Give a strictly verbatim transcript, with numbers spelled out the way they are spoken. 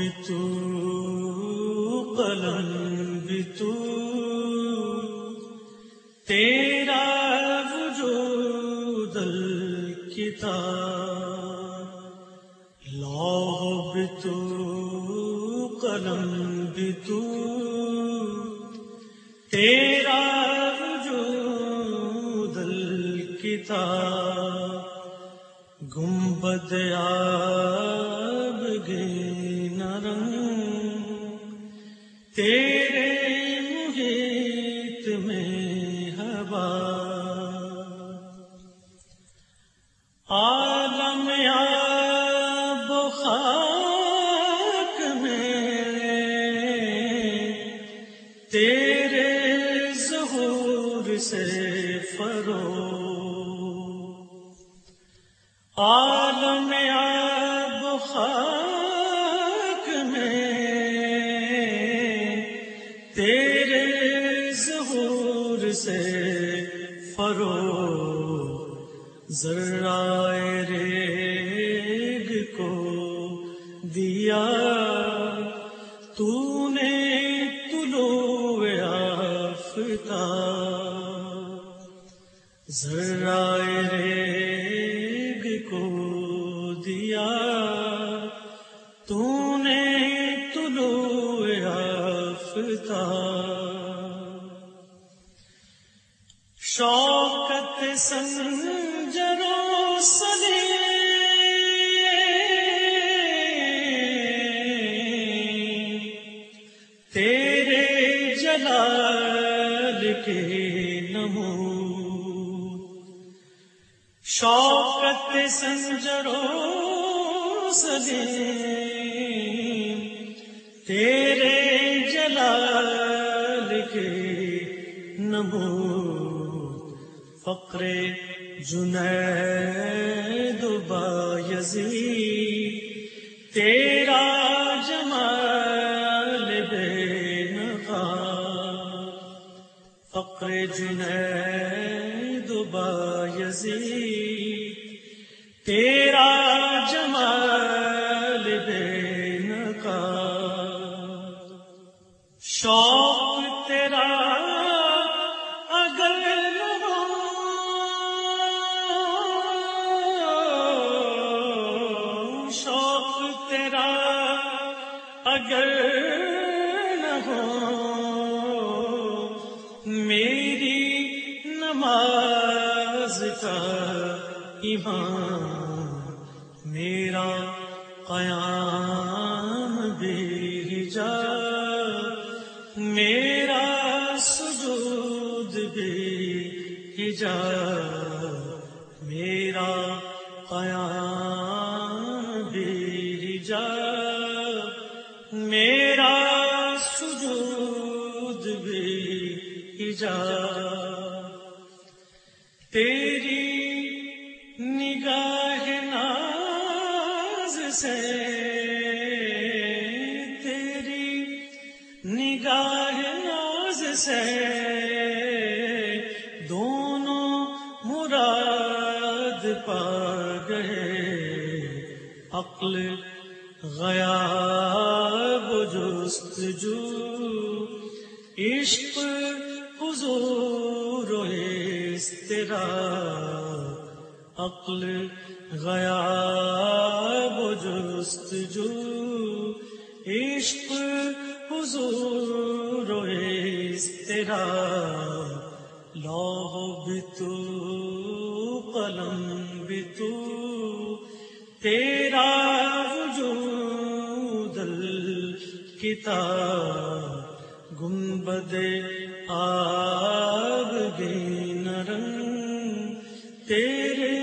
بھی تو قلم بھی تو تیرا وجود الکتاب، لوح بھی تو قلم بھی تو تیرا وجود الکتاب، گنبد آبگین رنگ تیرے محیط میں ہوا، عالم آب و خاک میں تیرے ظہور سے فروغ، عالم آب و خاک میں تیرے ظہور سے فروغ، ذرائے ریگ کو دیا تو نے طلوع آفتاب، ذرائے ریگ کو دیا تو نے طلوع آفتاب، شوکت سنجر و سلیم تیرے جلال کے نمود، شوکت سنجر و سلیم تیرے جلال کے نمود، فقر جنید و بایزید تیرا جمال بے نقاب، فقر جنید و بایزید تیرا جمال بے نقاب، شوق تیرا اگر اگر نہ ہو میری نماز کا ایمان، میرا قیام بھی حجاب، میرا سجود بھی حجاب، میرا قیام بھی حجاب، میرا سجود بھی حجاب، تیری نگاہ ناز سے تیری نگاہ ناز سے دونوں مراد پا گئے، عقل غیاب جستجو عشق حضور و اضطراب، عقل غیاب جستجو عشق حضور و اضطراب، لوح بھی تو قلم بھی تو تیرا وجود الکتاب، گنبد آبگین رنگ تیرے